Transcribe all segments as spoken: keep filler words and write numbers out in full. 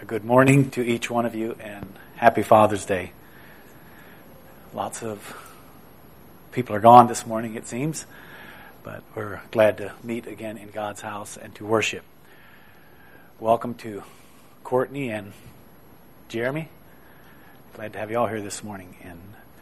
Good morning to each one of you, and happy Father's Day. Lots of people are gone this morning, it seems, but we're glad to meet again in God's house and to worship. Welcome to Courtney and Jeremy. Glad to have you all here this morning. And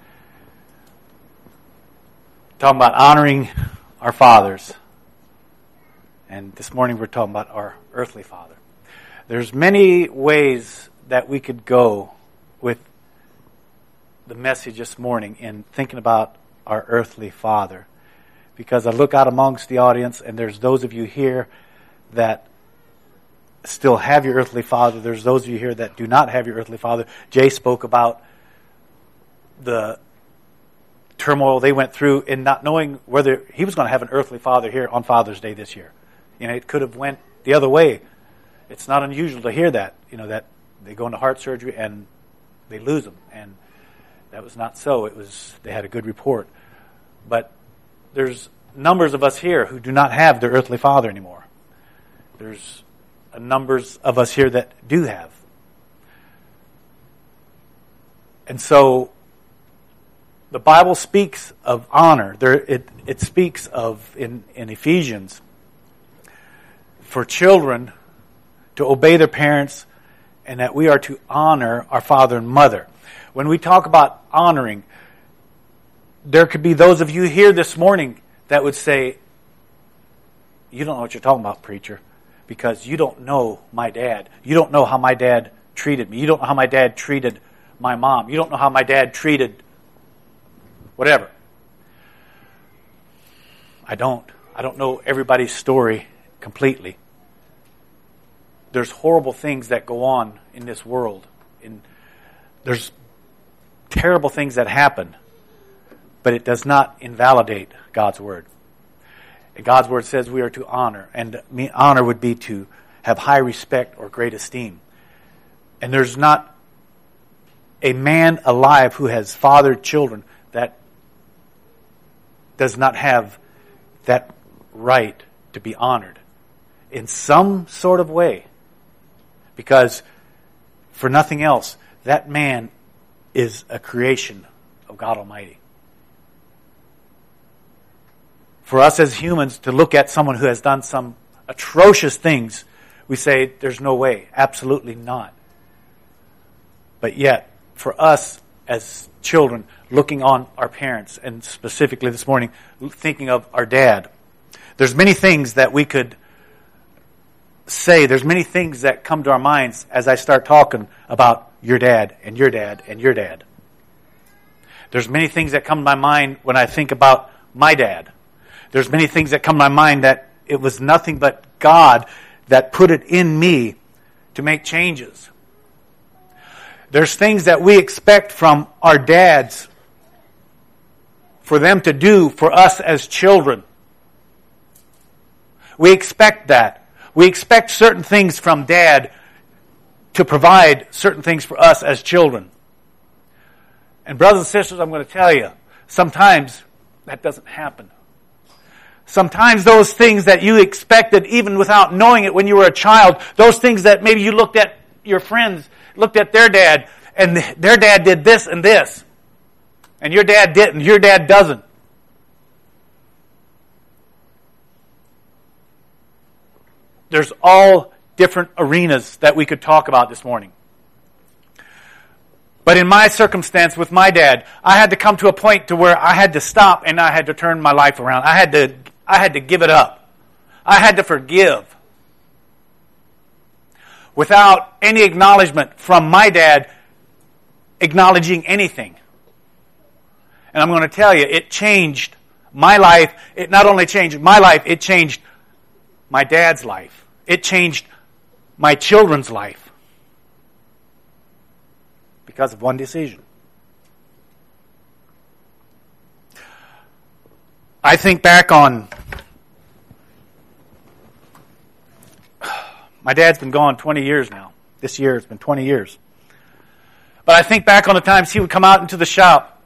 talking about honoring our fathers. And this morning we're talking about our earthly father. There's many ways that we could go with the message this morning in thinking about our earthly father. Because I look out amongst the audience and there's those of you here that still have your earthly father. There's those of you here that do not have your earthly father. Jay spoke about the turmoil they went through in not knowing whether he was going to have an earthly father here on Father's Day this year. You know, it could have went the other way. It's not unusual to hear that, you know, that they go into heart surgery and they lose them. And that was not so. It was, they had a good report. But there's numbers of us here who do not have their earthly father anymore. There's a numbers of us here that do have. And so the Bible speaks of honor. There, it, it speaks of, in, in Ephesians, for children to obey their parents, and that we are to honor our father and mother. When we talk about honoring, there could be those of you here this morning that would say, you don't know what you're talking about, preacher, because you don't know my dad. You don't know how my dad treated me. You don't know how my dad treated my mom. You don't know how my dad treated whatever. I don't. I don't know everybody's story completely. There's horrible things that go on in this world. In, there's terrible things that happen, but it does not invalidate God's Word. And God's Word says we are to honor, and honor would be to have high respect or great esteem. And there's not a man alive who has fathered children that does not have that right to be honored in some sort of way. Because, for nothing else, that man is a creation of God Almighty. For us as humans to look at someone who has done some atrocious things, we say, there's no way. Absolutely not. But yet, for us as children, looking on our parents, and specifically this morning, thinking of our dad, there's many things that we could say, there's many things that come to our minds as I start talking about your dad and your dad and your dad. There's many things that come to my mind when I think about my dad. There's many things that come to my mind that it was nothing but God that put it in me to make changes. There's things that we expect from our dads for them to do for us as children. We expect that. We expect certain things from Dad to provide certain things for us as children. And brothers and sisters, I'm going to tell you, sometimes that doesn't happen. Sometimes those things that you expected even without knowing it when you were a child, those things that maybe you looked at your friends, looked at their dad, and their dad did this and this, and your dad didn't, your dad doesn't. There's all different arenas that we could talk about this morning. But in my circumstance with my dad, I had to come to a point to where I had to stop and I had to turn my life around. I had to, I had to give it up. I had to forgive. Without any acknowledgement from my dad acknowledging anything. And I'm going to tell you, it changed my life. It not only changed my life, it changed my dad's life. It changed my children's life because of one decision. I think back on, my dad's been gone twenty years now. This year it's been twenty years. But I think back on the times he would come out into the shop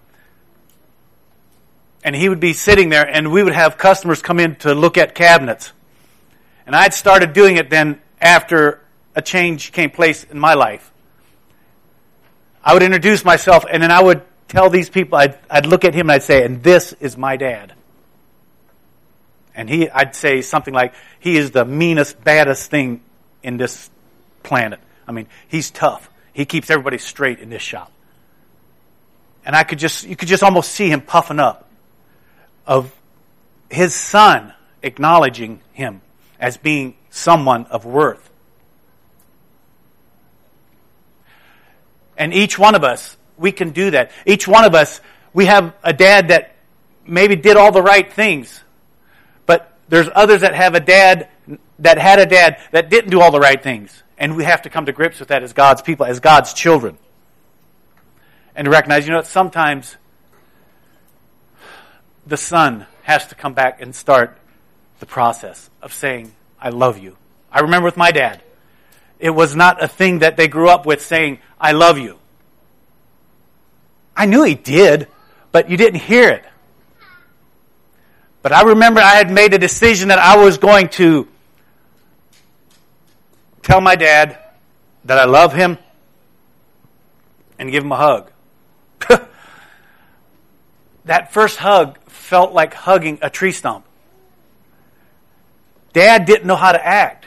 and he would be sitting there and we would have customers come in to look at cabinets. And I'd started doing it then after a change came place in my life, I would introduce myself, and then I would tell these people, I'd, I'd look at him and I'd say, and this is my dad. And he, I'd say something like, he is the meanest, baddest thing in this planet. I mean, he's tough. He keeps everybody straight in this shop. And I could just, you could just almost see him puffing up of his son acknowledging him as being someone of worth. And each one of us, we can do that. Each one of us, we have a dad that maybe did all the right things. But there's others that have a dad, that had a dad that didn't do all the right things. And we have to come to grips with that as God's people, as God's children. And to recognize, you know, sometimes the son has to come back and start the process of saying, I love you. I remember with my dad, it was not a thing that they grew up with saying, I love you. I knew he did, but you didn't hear it. But I remember I had made a decision that I was going to tell my dad that I love him and give him a hug. That first hug felt like hugging a tree stump. Dad didn't know how to act.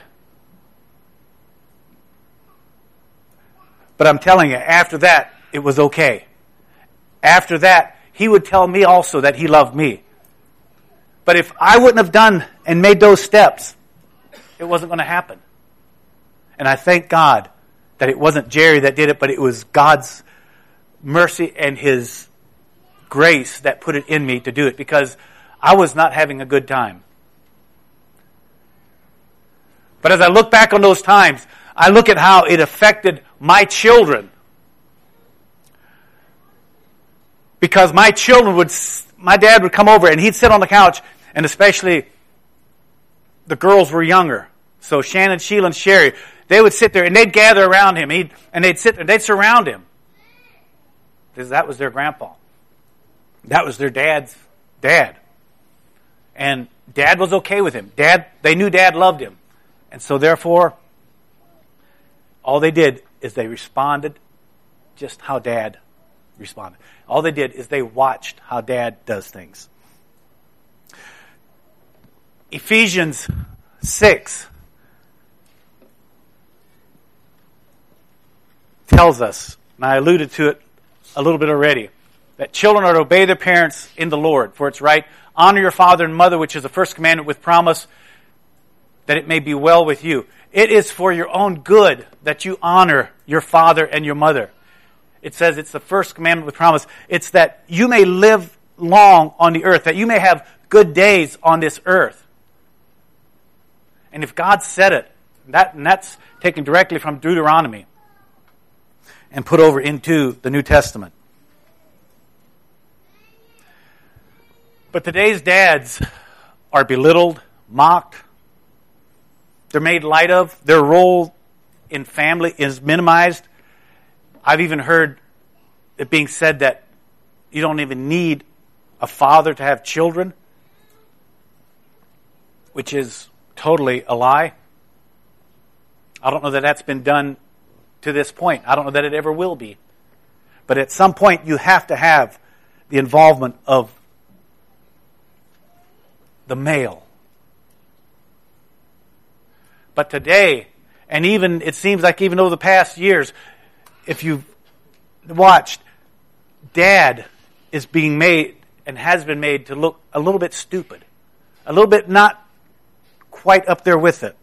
But I'm telling you, after that, it was okay. After that, he would tell me also that he loved me. But if I wouldn't have done and made those steps, it wasn't going to happen. And I thank God that it wasn't Jerry that did it, but it was God's mercy and His grace that put it in me to do it, because I was not having a good time. But as I look back on those times, I look at how it affected my children. Because my children would, my dad would come over and he'd sit on the couch, and especially the girls were younger. So Shannon, Sheila, and Sherry, they would sit there and they'd gather around him. He'd, and they'd sit there and they'd surround him. Because that was their grandpa. That was their dad's dad. And Dad was okay with him. Dad, they knew Dad loved him. And so therefore, all they did is they responded just how Dad responded. All they did is they watched how Dad does things. Ephesians six tells us, and I alluded to it a little bit already, that children are to obey their parents in the Lord, for it's right. Honor your father and mother, which is the first commandment with promise, that it may be well with you. It is for your own good that you honor your father and your mother. It says it's the first commandment with promise. It's that you may live long on the earth, that you may have good days on this earth. And if God said it, that, and that's taken directly from Deuteronomy and put over into the New Testament. But today's dads are belittled, mocked. They're made light of. Their role in family is minimized. I've even heard it being said that you don't even need a father to have children, which is totally a lie. I don't know that that's been done to this point. I don't know that it ever will be. But at some point you have to have the involvement of the male. But today, and even it seems like even over the past years, if you've watched, Dad is being made and has been made to look a little bit stupid. A little bit not quite up there with it.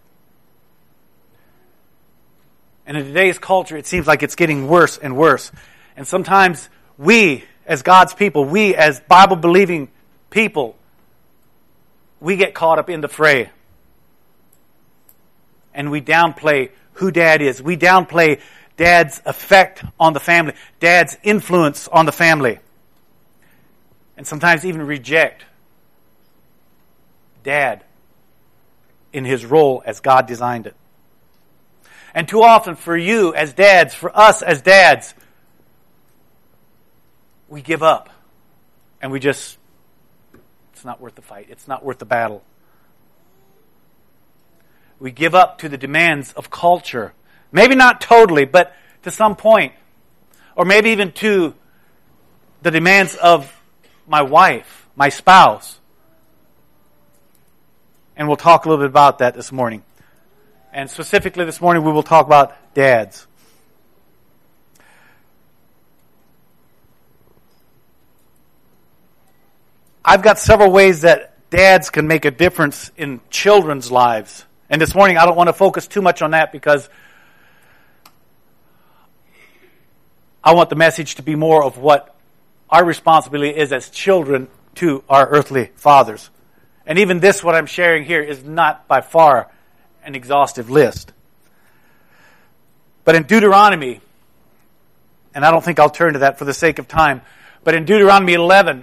And in today's culture, it seems like it's getting worse and worse. And sometimes we, as God's people, we as Bible-believing people, we get caught up in the fray. And we downplay who Dad is. We downplay Dad's effect on the family, Dad's influence on the family. And sometimes even reject Dad in his role as God designed it. And too often for you as dads, for us as dads, we give up. And we just, it's not worth the fight. It's not worth the battle. We give up to the demands of culture Maybe not totally, but to some point. Or maybe even to the demands of my wife, my spouse. And we'll talk a little bit about that this morning. And specifically this morning we will talk about dads. I've got several ways that dads can make a difference in children's lives. And this morning I don't want to focus too much on that because I want the message to be more of what our responsibility is as children to our earthly fathers. And even this, what I'm sharing here, is not by far an exhaustive list. But in Deuteronomy, and I don't think I'll turn to that for the sake of time, but in Deuteronomy eleven,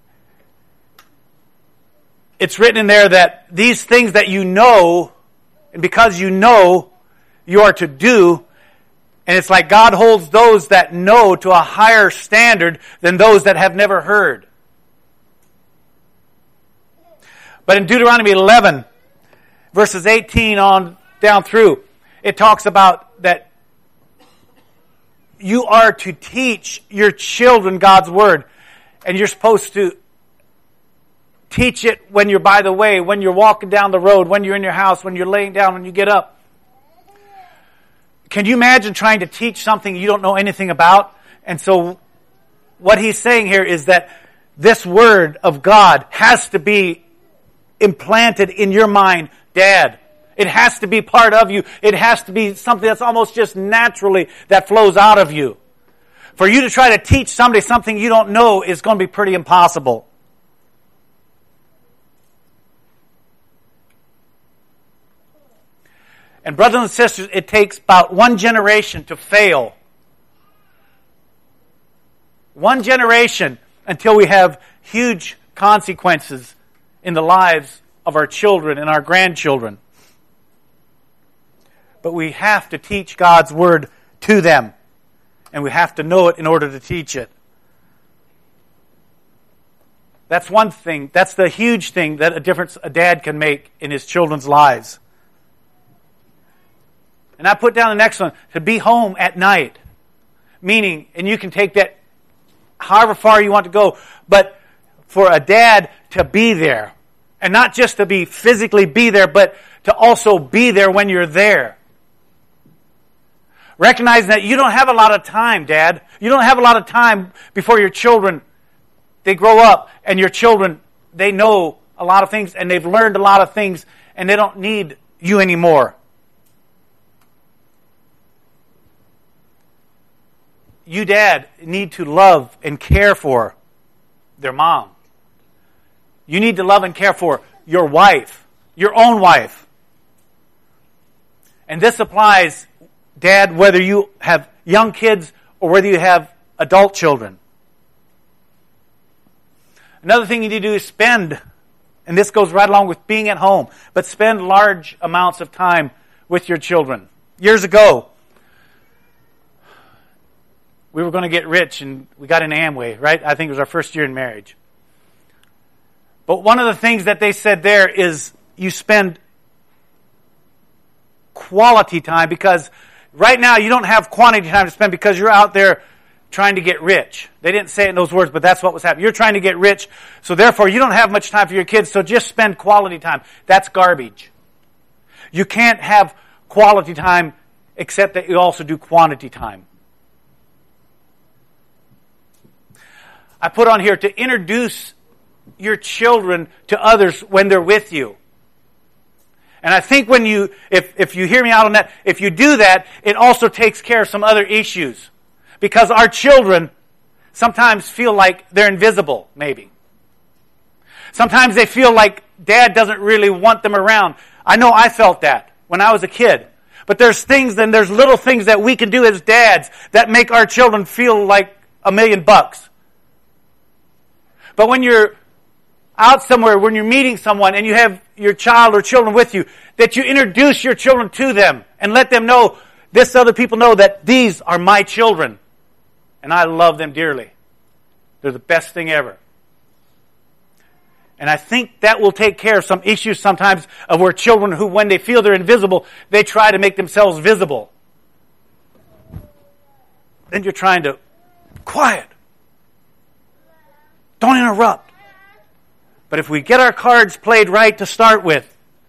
it's written in there that these things that you know, and because you know, you are to do. And it's like God holds those that know to a higher standard than those that have never heard. But in Deuteronomy eleven, verses eighteen on down through, it talks about that you are to teach your children God's Word. And you're supposed to teach it when you're by the way, when you're walking down the road, when you're in your house, when you're laying down, when you get up. Can you imagine trying to teach something you don't know anything about? And so what he's saying here is that this Word of God has to be implanted in your mind, Dad. It has to be part of you. It has to be something that's almost just naturally that flows out of you. For you to try to teach somebody something you don't know is going to be pretty impossible. And brothers and sisters, it takes about one generation to fail. One generation until we have huge consequences in the lives of our children and our grandchildren. But we have to teach God's Word to them. And we have to know it in order to teach it. That's one thing. That's the huge thing that a difference a dad can make in his children's lives. And I put down the next one, to be home at night. Meaning, and you can take that however far you want to go, but for a dad to be there. And not just to be physically be there, but to also be there when you're there. Recognizing that you don't have a lot of time, Dad. You don't have a lot of time before your children, they grow up, and your children, they know a lot of things, and they've learned a lot of things, and they don't need you anymore. You, Dad, need to love and care for their mom. You need to love and care for your wife, your own wife. And this applies, Dad, whether you have young kids or whether you have adult children. Another thing you need to do is spend, and this goes right along with being at home, but spend large amounts of time with your children. Years ago, we were going to get rich, and we got into Amway, right? I think it was our first year in marriage. But one of the things that they said there is you spend quality time, because right now you don't have quantity time to spend because you're out there trying to get rich. They didn't say it in those words, but that's what was happening. You're trying to get rich, so therefore you don't have much time for your kids, so just spend quality time. That's garbage. You can't have quality time except that you also do quantity time. I put on here to introduce your children to others when they're with you. And I think when you, if, if you hear me out on that, if you do that, it also takes care of some other issues. Because our children sometimes feel like they're invisible, maybe. Sometimes they feel like Dad doesn't really want them around. I know I felt that when I was a kid. But there's things, and there's little things that we can do as dads that make our children feel like a million bucks. But when you're out somewhere, when you're meeting someone and you have your child or children with you, that you introduce your children to them and let them know, this other people know that these are my children. And I love them dearly. They're the best thing ever. And I think that will take care of some issues sometimes of where children who, when they feel they're invisible, they try to make themselves visible. then you're trying to, quiet. Don't interrupt. But if we get our cards played right to start with,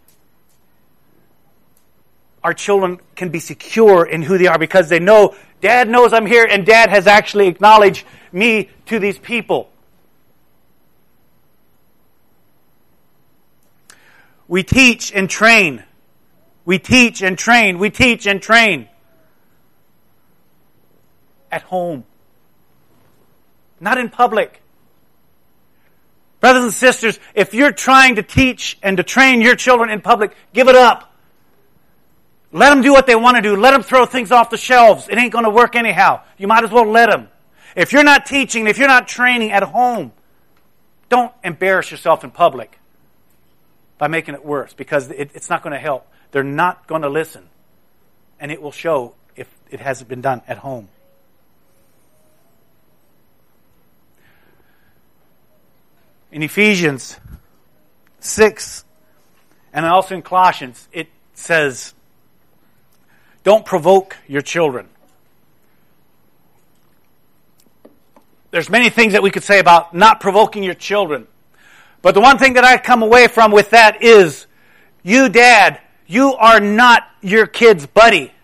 our children can be secure in who they are because they know Dad knows I'm here and Dad has actually acknowledged me to these people. We teach and train. We teach and train. We teach and train. At home. Not in public. Brothers and sisters, if you're trying to teach and to train your children in public, give it up. Let them do what they want to do. Let them throw things off the shelves. It ain't going to work anyhow. You might as well let them. If you're not teaching, if you're not training at home, don't embarrass yourself in public by making it worse, because it, it's not going to help. They're not going to listen. And it will show if it hasn't been done at home. In Ephesians six, and also in Colossians, it says, don't provoke your children. There's many things that we could say about not provoking your children. But the one thing that I come away from with that is, you dad, you are not your kid's buddy.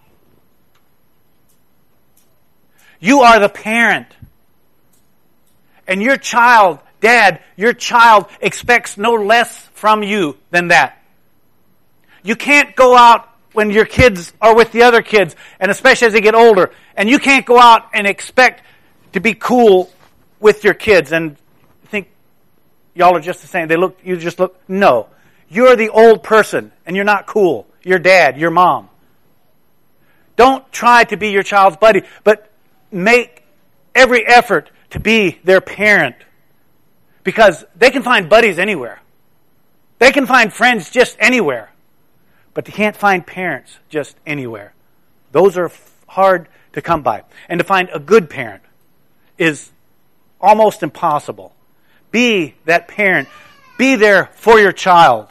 You are the parent. And your child, dad, your child expects no less from you than that. You can't go out when your kids are with the other kids, and especially as they get older, and you can't go out and expect to be cool with your kids and think y'all are just the same. They look, you just look, no. You're the old person, and you're not cool. Your dad, your mom. Don't try to be your child's buddy, but make every effort to be their parent. Because they can find buddies anywhere. They can find friends just anywhere. But they can't find parents just anywhere. Those are hard to come by. And to find a good parent is almost impossible. Be that parent. Be there for your child.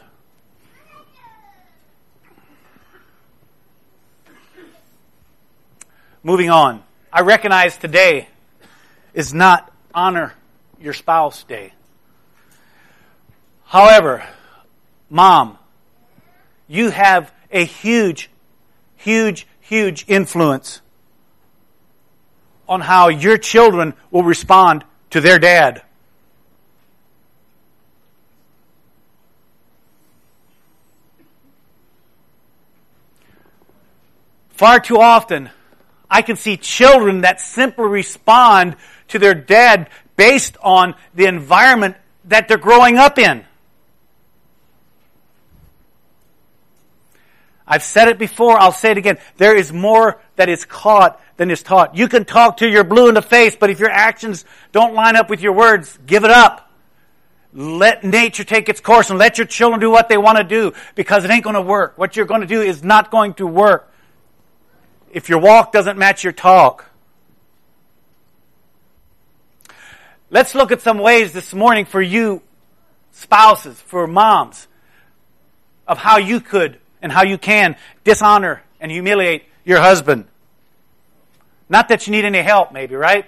Moving on. I recognize today is not honor your spouse day. However, mom, you have a huge, huge, huge influence on how your children will respond to their dad. Far too often, I can see children that simply respond to their dad based on the environment that they're growing up in. I've said it before, I'll say it again. There is more that is caught than is taught. You can talk till you're blue in the face, but if your actions don't line up with your words, give it up. Let nature take its course and let your children do what they want to do, because it ain't going to work. What you're going to do is not going to work if your walk doesn't match your talk. Let's look at some ways this morning for you spouses, for moms, of how you could and how you can dishonor and humiliate your husband. Not that you need any help, maybe, right?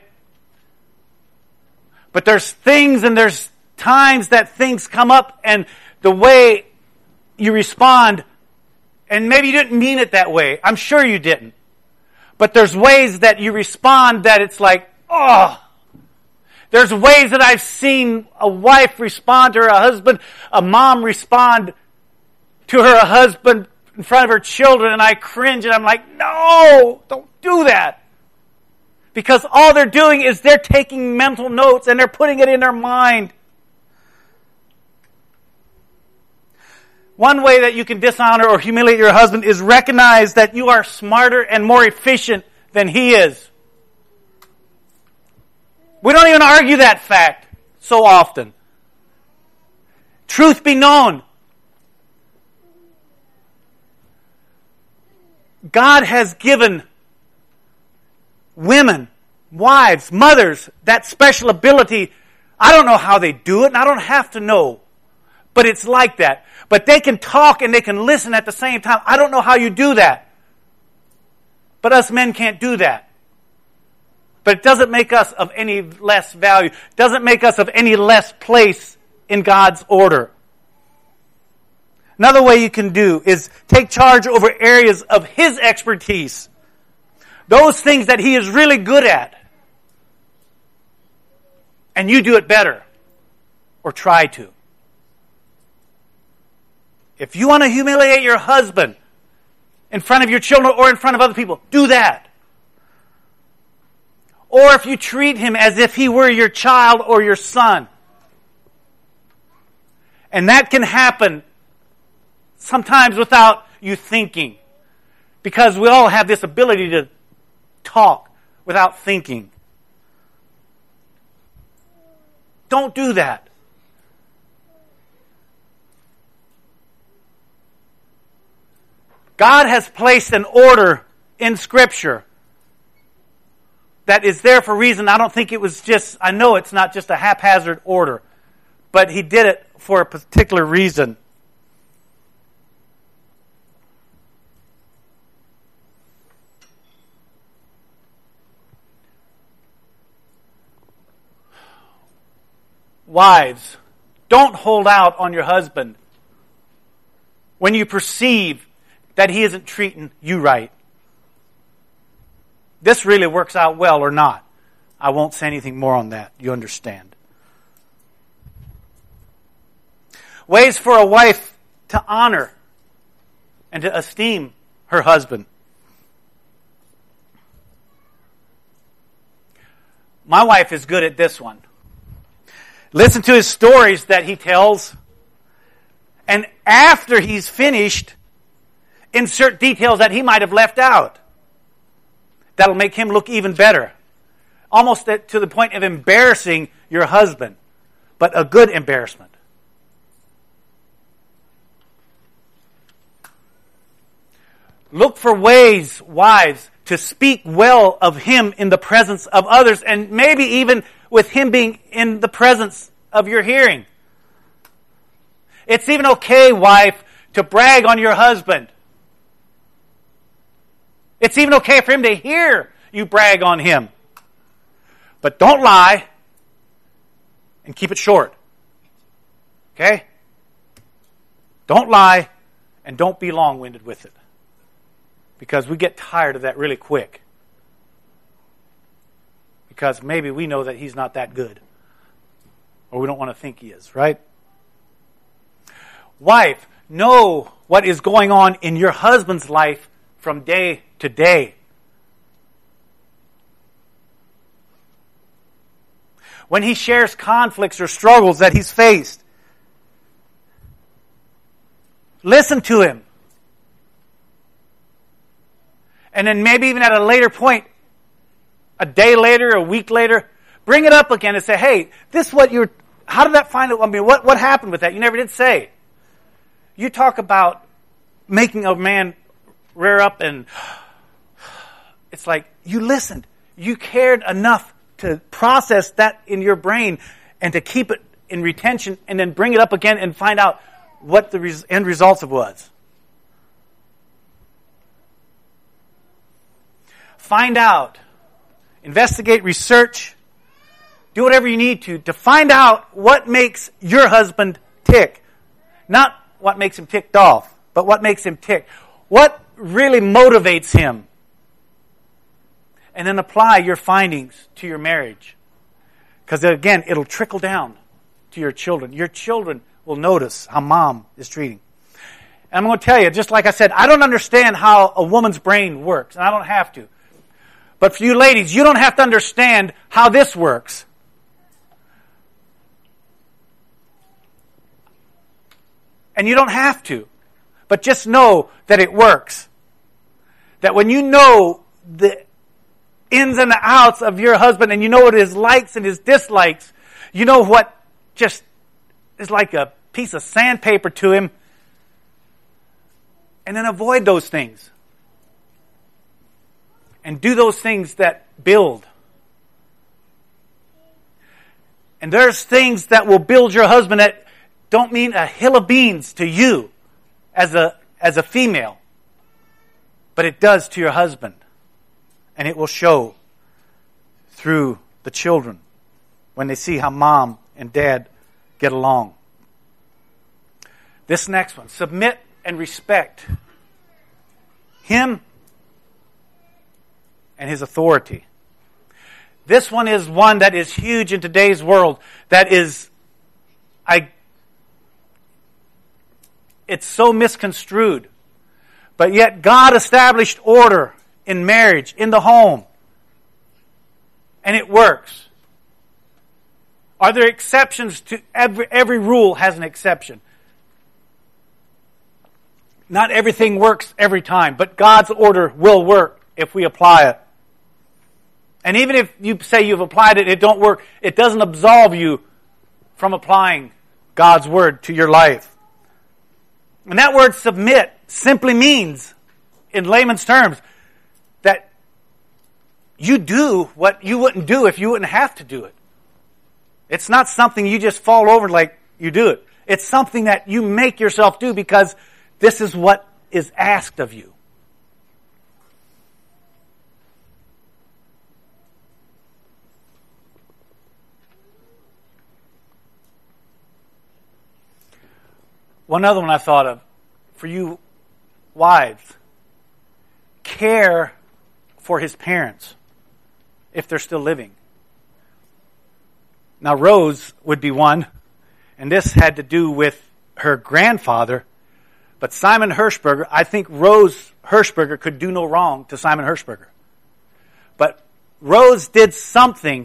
But there's things and there's times that things come up, and the way you respond, and maybe you didn't mean it that way. I'm sure you didn't. But there's ways that you respond that it's like, oh. There's ways that I've seen a wife respond to her husband, a mom respond to her husband in front of her children, and I cringe and I'm like, no, don't do that. Because all they're doing is they're taking mental notes and they're putting it in their mind. One way that you can dishonor or humiliate your husband is recognize that you are smarter and more efficient than he is. We don't even argue that fact so often. Truth be known, God has given women, wives, mothers, that special ability. I don't know how they do it, and I don't have to know. But it's like that. But they can talk and they can listen at the same time. I don't know how you do that. But us men can't do that. But it doesn't make us of any less value. It doesn't make us of any less place in God's order. Another way you can do is take charge over areas of His expertise. Those things that He is really good at. And you do it better. Or try to. If you want to humiliate your husband in front of your children or in front of other people, do that. Or if you treat him as if he were your child or your son. And that can happen sometimes without you thinking. Because we all have this ability to talk without thinking. Don't do that. God has placed an order in Scripture that is there for a reason. I don't think it was just, I know it's not just a haphazard order, but He did it for a particular reason. Wives, don't hold out on your husband when you perceive that he isn't treating you right. This really works out well or not. I won't say anything more on that. You understand. Ways for a wife to honor and to esteem her husband. My wife is good at this one. Listen to his stories that he tells. And after he's finished, insert details that he might have left out. That'll make him look even better. Almost to the point of embarrassing your husband. But a good embarrassment. Look for ways, wives, to speak well of him in the presence of others, and maybe even with him being in the presence of your hearing. It's even okay, wife, to brag on your husband. It's even okay for him to hear you brag on him. But don't lie and keep it short. Okay? Don't lie and don't be long-winded with it. Because we get tired of that really quick. Because maybe we know that he's not that good. Or we don't want to think he is, right? Wife, know what is going on in your husband's life from day to day. When he shares conflicts or struggles that he's faced, listen to him. And then maybe even at a later point, a day later, a week later, bring it up again and say, hey, this is what you're, how did that find out? I mean, what, what happened with that? You never did say. You talk about making a man rear up and it's like you listened. You cared enough to process that in your brain and to keep it in retention and then bring it up again and find out what the res- end results of was. Find out. Investigate, research. Do whatever you need to to find out what makes your husband tick. Not what makes him ticked off, but what makes him tick. What really motivates him? And then apply your findings to your marriage. Because again, it'll trickle down to your children. Your children will notice how mom is treating. And I'm going to tell you, just like I said, I don't understand how a woman's brain works, and I don't have to. But for you ladies, you don't have to understand how this works. And you don't have to. But just know that it works. That when you know the ins and the outs of your husband and you know what his likes and his dislikes, you know what just is like a piece of sandpaper to him, and then avoid those things. And do those things that build. And there's things that will build your husband that don't mean a hill of beans to you as a as a female. But it does to your husband. And it will show through the children when they see how mom and dad get along. This next one, submit and respect him and his authority. This one is one that is huge in today's world. That is, I, it's so misconstrued. But yet God established order in marriage, in the home. And it works. Are there exceptions to every, every rule has an exception. Not everything works every time, but God's order will work if we apply it. And even if you say you've applied it, it don't work, it doesn't absolve you from applying God's word to your life. And that word submit simply means, in layman's terms, that you do what you wouldn't do if you wouldn't have to do it. It's not something you just fall over like you do it. It's something that you make yourself do because this is what is asked of you. One other one I thought of, for you wives, care for his parents if they're still living. Now Rose would be one, and this had to do with her grandfather, but Simon Hirschberger, I think Rose Hirschberger could do no wrong to Simon Hirschberger. But Rose did something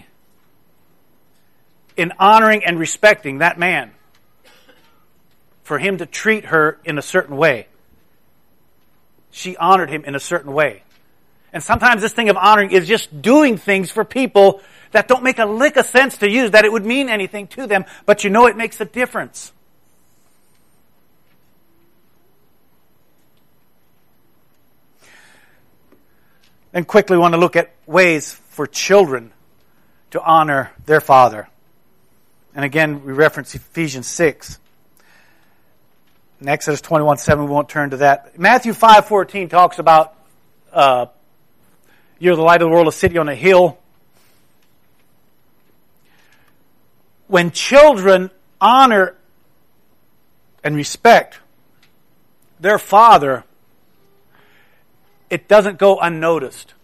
in honoring and respecting that man for him to treat her in a certain way. She honored him in a certain way. And sometimes this thing of honoring is just doing things for people that don't make a lick of sense to you, that it would mean anything to them, but you know it makes a difference. Then quickly want to look at ways for children to honor their father. And again, we reference Ephesians six. In Exodus twenty-one seven, we won't turn to that. Matthew five fourteen talks about uh, you're the light of the world, a city on a hill. When children honor and respect their father, it doesn't go unnoticed.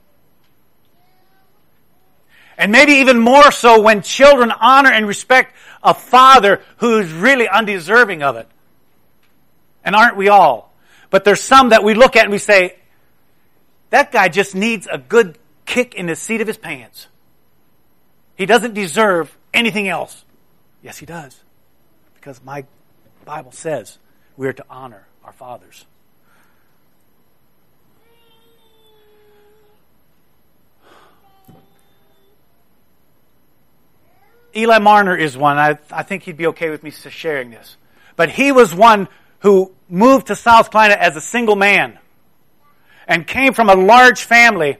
And maybe even more so when children honor and respect a father who's really undeserving of it. And aren't we all? But there's some that we look at and we say, that guy just needs a good kick in the seat of his pants. He doesn't deserve anything else. Yes, he does. Because my Bible says we are to honor our fathers. Eli Marner is one. I, I think he'd be okay with me sharing this. But he was one who moved to South Carolina as a single man and came from a large family.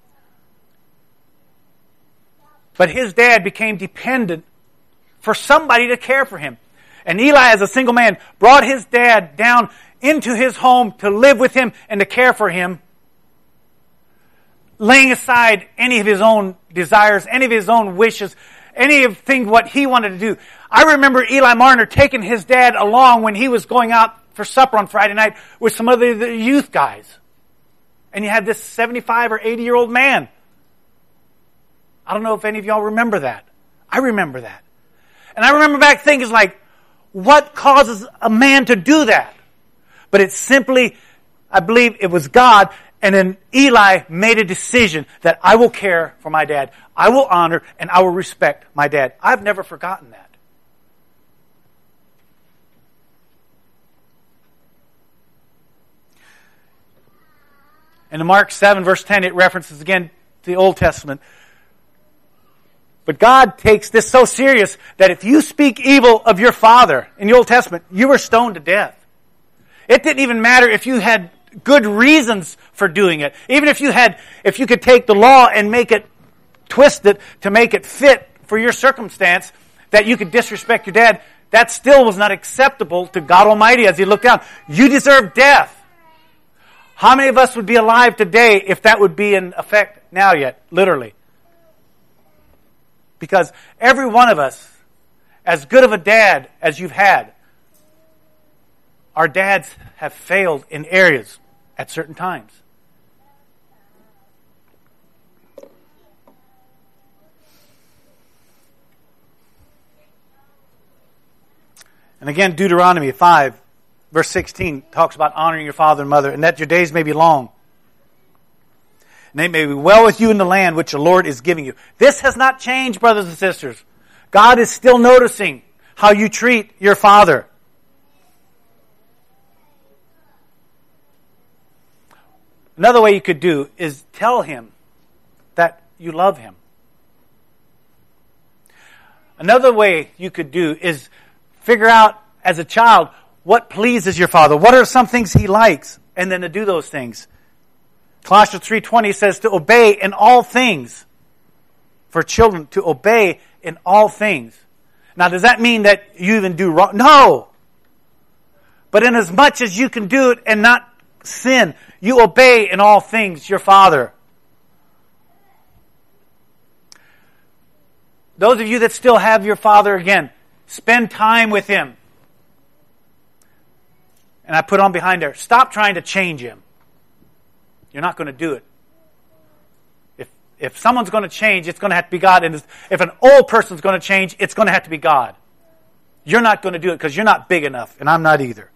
But his dad became dependent for somebody to care for him. And Eli, as a single man, brought his dad down into his home to live with him and to care for him, laying aside any of his own desires, any of his own wishes, anything what he wanted to do. I remember Eli Marner taking his dad along when he was going out for supper on Friday night with some other the youth guys. And you had this seventy-five or eighty year old man. I don't know if any of y'all remember that. I remember that. And I remember back thinking like, what causes a man to do that? But it's simply, I believe it was God. And then Eli made a decision that I will care for my dad. I will honor and I will respect my dad. I've never forgotten that. And in Mark seven verse ten, it references again the Old Testament. But God takes this so serious that if you speak evil of your father in the Old Testament, you were stoned to death. It didn't even matter if you had good reasons for doing it. Even if you had, if you could take the law and make it, twist it to make it fit for your circumstance, that you could disrespect your dad, that still was not acceptable to God Almighty as He looked down. You deserve death. How many of us would be alive today if that would be in effect now yet? Literally. Because every one of us, as good of a dad as you've had, our dads have failed in areas at certain times. And again, Deuteronomy five, verse sixteen, talks about honoring your father and mother, and that your days may be long. And they may be well with you in the land which the Lord is giving you. This has not changed, brothers and sisters. God is still noticing how you treat your father. Another way you could do is tell him that you love him. Another way you could do is figure out as a child what pleases your father. What are some things he likes? And then to do those things. Colossians three twenty says to obey in all things. For children to obey in all things. Now does that mean that you even do wrong? No! But in as much as you can do it and not sin, you obey in all things your father. Those of you that still have your father, again, spend time with him. And I put on behind there, stop trying to change him. You're not going to do it. If if someone's going to change, it's going to have to be God. And if an old person's going to change, it's going to have to be God. You're not going to do it because you're not big enough, and I'm not either.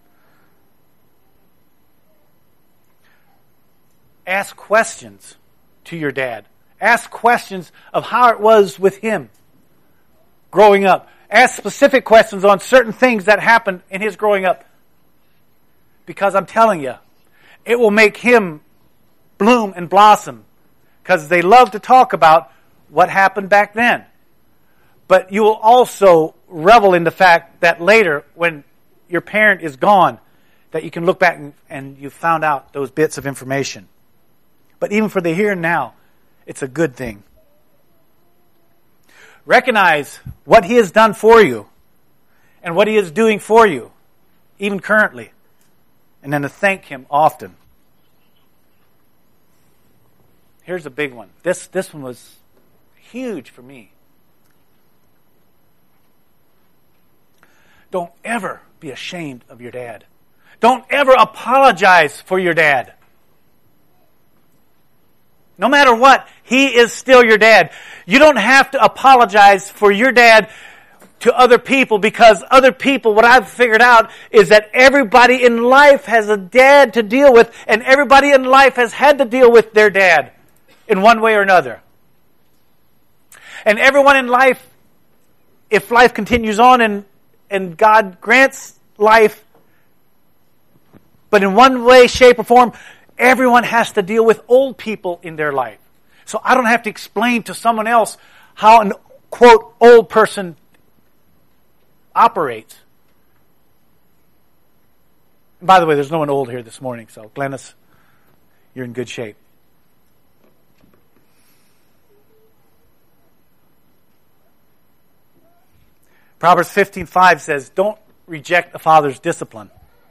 Ask questions to your dad. Ask questions of how it was with him growing up. Ask specific questions on certain things that happened in his growing up. Because I'm telling you, it will make him bloom and blossom. Because they love to talk about what happened back then. But you will also revel in the fact that later, when your parent is gone, that you can look back and, and you found out those bits of information. But even for the here and now, it's a good thing. Recognize what he has done for you and what he is doing for you, even currently. And then to thank him often. Here's a big one. This, this one was huge for me. Don't ever be ashamed of your dad. Don't ever apologize for your dad. No matter what, he is still your dad. You don't have to apologize for your dad to other people, because other people, what I've figured out is that everybody in life has a dad to deal with, and everybody in life has had to deal with their dad in one way or another. And everyone in life, if life continues on and, and God grants life, but in one way, shape, or form, everyone has to deal with old people in their life. So I don't have to explain to someone else how an, quote, old person operates. And by the way, there's no one old here this morning, so Glennis, you're in good shape. Proverbs fifteen five says, don't reject a father's discipline.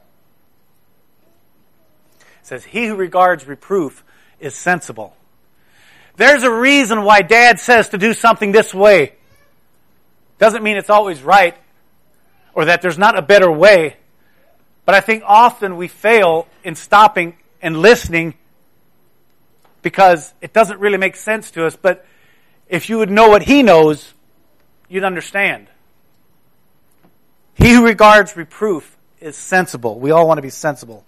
It says, he who regards reproof is sensible. There's a reason why Dad says to do something this way. Doesn't mean it's always right, or that there's not a better way. But I think often we fail in stopping and listening because it doesn't really make sense to us. But if you would know what he knows, you'd understand. He who regards reproof is sensible. We all want to be sensible.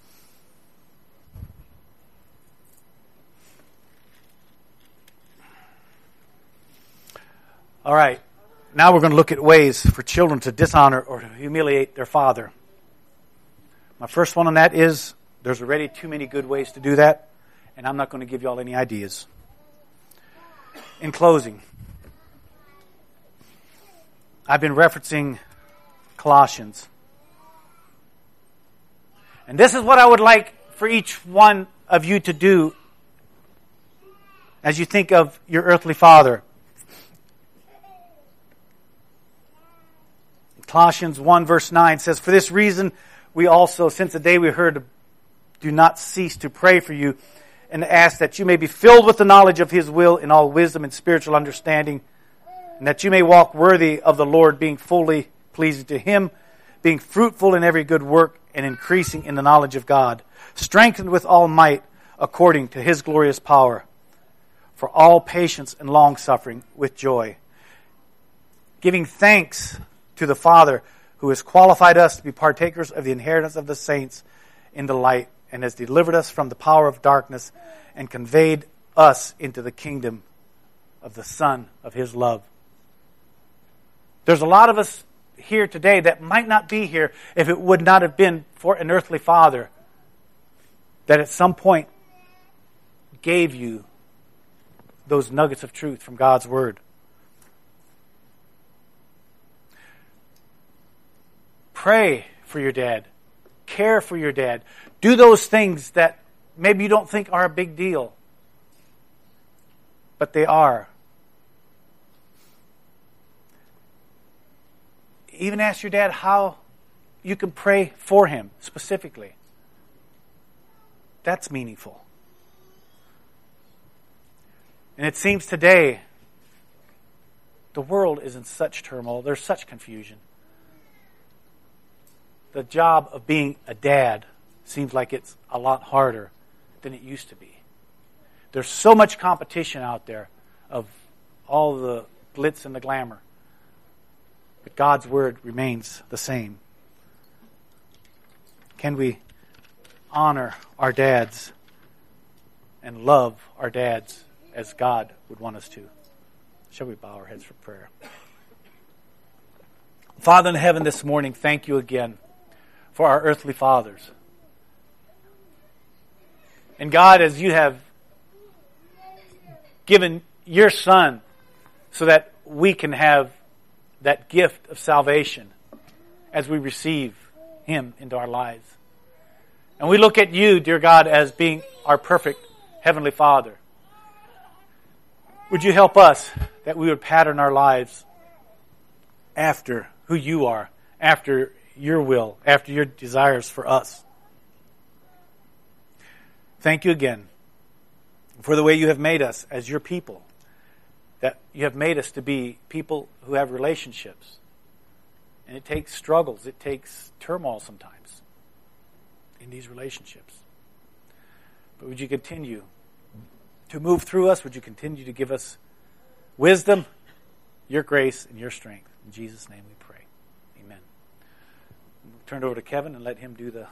All right. Now we're going to look at ways for children to dishonor or to humiliate their father. My first one on that is there's already too many good ways to do that, and I'm not going to give you all any ideas. In closing, I've been referencing Colossians. And this is what I would like for each one of you to do as you think of your earthly father. Colossians one verse nine says, for this reason we also, since the day we heard, do not cease to pray for you and ask that you may be filled with the knowledge of his will in all wisdom and spiritual understanding, and that you may walk worthy of the Lord, being fully pleasing to Him, being fruitful in every good work, and increasing in the knowledge of God, strengthened with all might according to His glorious power, for all patience and long-suffering with joy, giving thanks to the Father who has qualified us to be partakers of the inheritance of the saints in the light, and has delivered us from the power of darkness and conveyed us into the kingdom of the Son of His love. There's a lot of us here today that might not be here if it would not have been for an earthly father that at some point gave you those nuggets of truth from God's Word. Pray for your dad. Care for your dad. Do those things that maybe you don't think are a big deal, but they are. Even ask your dad how you can pray for him specifically. That's meaningful. And it seems today the world is in such turmoil. There's such confusion. The job of being a dad seems like it's a lot harder than it used to be. There's so much competition out there of all the glitz and the glamour. But God's Word remains the same. Can we honor our dads and love our dads as God would want us to? Shall we bow our heads for prayer? Father in heaven, this morning, thank you again for our earthly fathers. And God, as you have given your Son so that we can have that gift of salvation as we receive Him into our lives. And we look at you, dear God, as being our perfect Heavenly Father. Would you help us that we would pattern our lives after who you are, after your will, after your desires for us. Thank you again for the way you have made us as your people, that you have made us to be people who have relationships. And it takes struggles, it takes turmoil sometimes in these relationships. But would you continue to move through us? Would you continue to give us wisdom, your grace, and your strength? In Jesus' name we pray. Amen. We'll turn it over to Kevin and let him do the